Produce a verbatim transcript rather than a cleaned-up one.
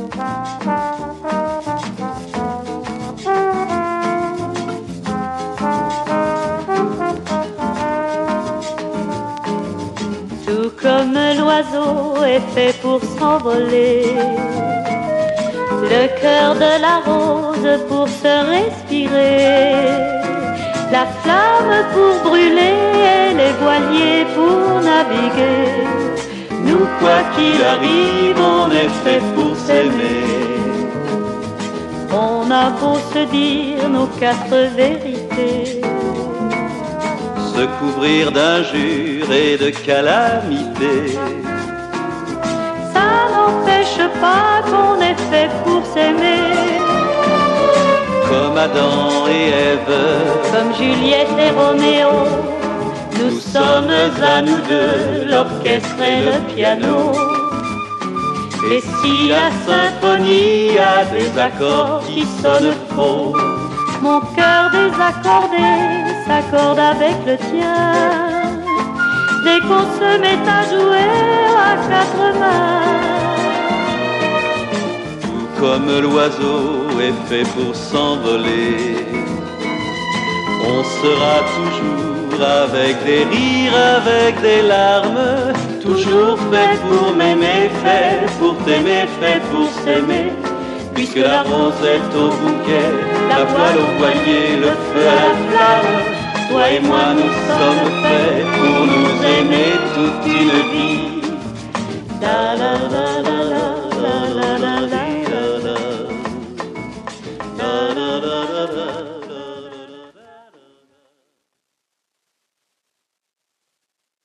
Tout comme l'oiseau est fait pour s'envoler, le cœur de la rose pour se respirer, la flamme pour brûler et les voiliers pour naviguer. Nous, quoi qu'il arrive, on est fait pour s'aimer. On a beau se dire nos quatre vérités, se couvrir d'injures et de calamités, ça n'empêche pas qu'on est fait pour s'aimer. Comme Adam et Ève, comme Juliette et Roméo, nous, nous sommes à nous deux, l'orchestre et le piano. Et si la symphonie a des accords qui sonnent faux, mon cœur désaccordé s'accorde avec le tien. Dès qu'on se met à jouer à quatre mains, tout comme l'oiseau est fait pour s'envoler, on sera toujours avec des rires, avec des larmes, toujours fait pour m'aimer, fait pour t'aimer, fait pour s'aimer. Puisque la rose est au bouquet, la voile au voilier, le feu à la flamme, toi et moi nous sommes faits pour nous aimer toute une vie.